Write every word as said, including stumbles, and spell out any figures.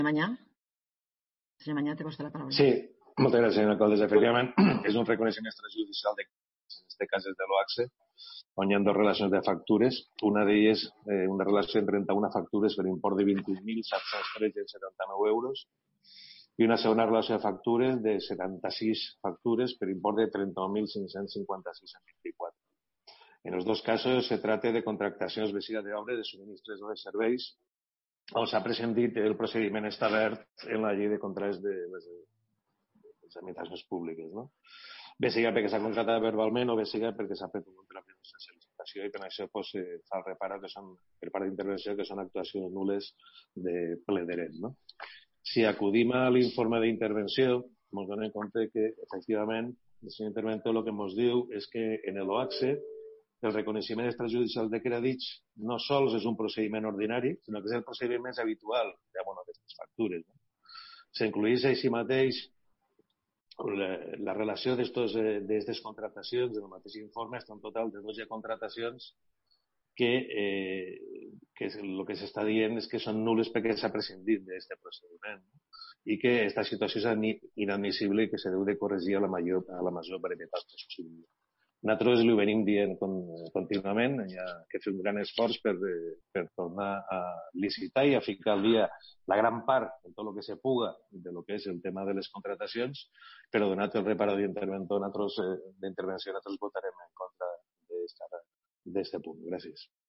Mañá. Senyor Mañá, té vostè la paraula. Sí, moltes gràcies, senyora alcaldessa. Efectivament, és un reconeixement extrajudicial, de, en aquest cas és de l'OACSE, on hi ha dues relacions de factures. Una d'elles, eh, una relació de trenta-una factures per import de vint-i-un mil set-cents tretze coma setanta-nou euros i una segona relació de factures de setanta-sis factures per import de trenta-un mil cinc-cents cinquanta-sis coma vint-i-quatre. En els dos casos se tracta de contractacions vestides d'obra de subministres o de serveis on s'ha prescindit el procediment establert en la llei de contractes de les, les administracions públiques, no? Bé siga perquè s'ha contractat verbalment o bé siga perquè s'ha fet un contracte sense licitació i per això pues, eh, fa el reparo que són, per part d'intervenció que són actuacions nules de ple dret, no? Si acudim a l'informe d'intervenció, ens donem compte que, efectivament, el senyor interventor el que ens diu és que en l'OACSE el reconeixement extrajudicial de crèdits no sols és un procediment ordinari, sinó que és el procediment més habitual d'aquestes factures. No? S'inclueix així mateix la, la relació d'aquestes contractacions, en el mateix informe, està un total de dotze contractacions que, eh, que el que s'està dient és que són nules perquè s'ha prescindit d'aquest procediment, no? I que aquesta situació és inadmissible i que s'ha de corregir a la major, a la major brevetat possible. Nosaltres li ho venim dient contínuament, hi ha que fer un gran esforç per, per tornar a licitar i a ficar al dia la gran part de tot el que se puga de lo que és el tema de les contratacions, però donat el reparo d'intervenció, nosaltres votarem en contra d'aquest punt. Gràcies.